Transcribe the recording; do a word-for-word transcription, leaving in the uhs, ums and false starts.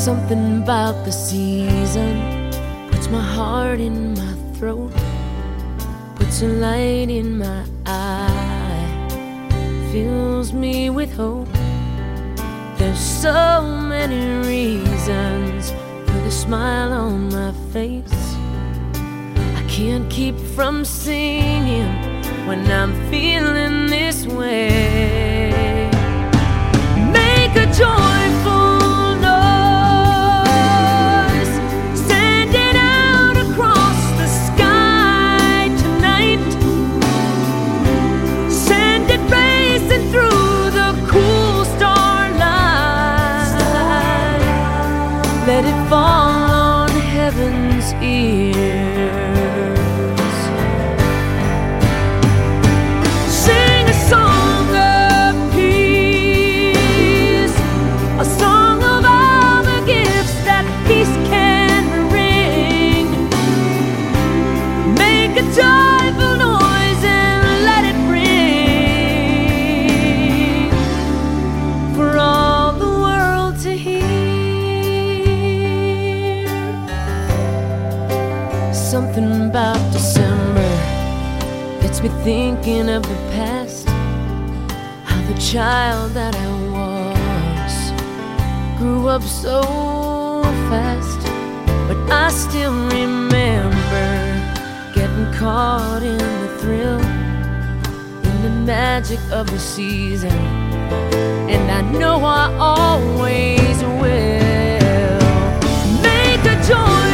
Something about the season puts my heart in my throat, puts a light in my eye, fills me with hope. There's so many reasons for the smile on my face. I can't keep from singing when I'm feeling this way. Make a joyful let it fall on heaven's ears. Sing a song of peace, a song of all the gifts that peace can bring. Make a joyful noise and let it ring for all the world to hear. Something about December gets me thinking of the past, how the child that I was grew up so fast. But I still remember getting caught in the thrill, in the magic of the season, and I know I always will. Make a joy